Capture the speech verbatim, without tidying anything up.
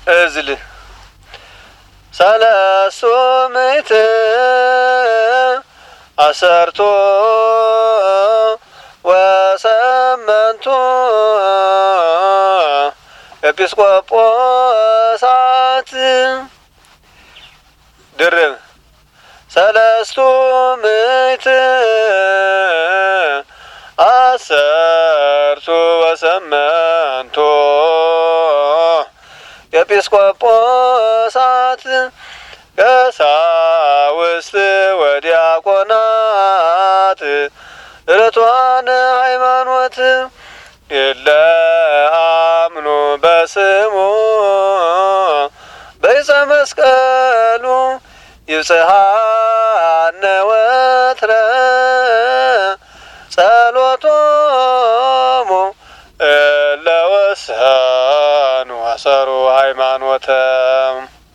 እዝል ሰለስቱ ምዕት አሰርቶ ወሰመንቱ ኤጲስቆጶሳት ድርብ ሰለስቱ ምዕት አሰርቱ ወሰመንቱ ኤጲስቆጶሳት ቀሳውስት ወዲያቆናት ርቱዓነ ሃይማኖት እለ አምኑ በስሙ በዕፀ መስቀሉ ይብጽሐነ ወትረ ጸሎቶሙ እለ ወሰኑ አሰሩ ሃይማኖተ